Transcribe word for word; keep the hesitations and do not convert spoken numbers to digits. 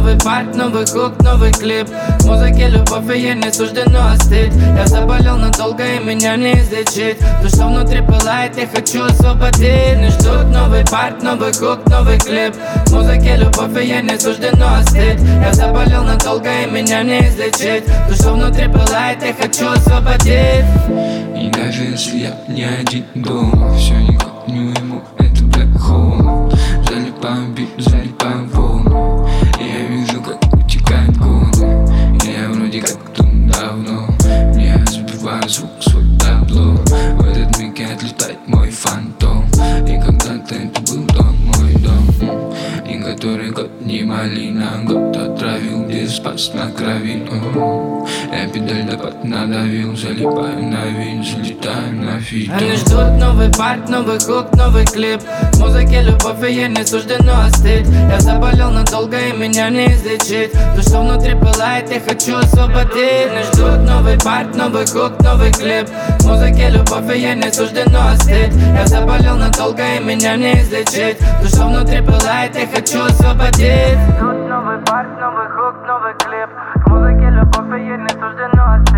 новый парк, новый хук, новый клип. В музыке любовь, и ей не суждено остыть. Я заболел надолго, и меня не излечить. Душа внутри пылает, я хочу освободить. Не ждут новый парк, новый хук, новый клип. В музыке любовь, и ей не суждено остыть. Я заболел надолго, и меня не излечить. Душа внутри пылает, я хочу освободить. И даже если я не один дома, все никак не уйму, это black hole. Залипаю в бит, залипаю в волны. Я вижу, как утекают годы. Я вроде как тут давно. Я забиваю звук, свой табло. В этот миг отлетает мой фантом. И когда-то это был дом, мой дом. И который год не малина, год отравил, где спас на крови. Я педаль до пот надавил, залипаю на вин, залетаю на фит. Они ждут новый парк, новый хук, новый клип. В музыке любовь, и ей не суждено остыть. Я заболел надолго, и меня не излечить. Душа внутри пылает, я хочу освободить. Они ждут новый парк, новый хук, новый клип. В музыке любовь, и ей не суждено остыть. Я заболел надолго, и меня не излечить. Душа внутри пылает, я хочу освободить. Ждут новый парк, новый хук, новый клип. В музыке любовь, и ей не суждено остыть.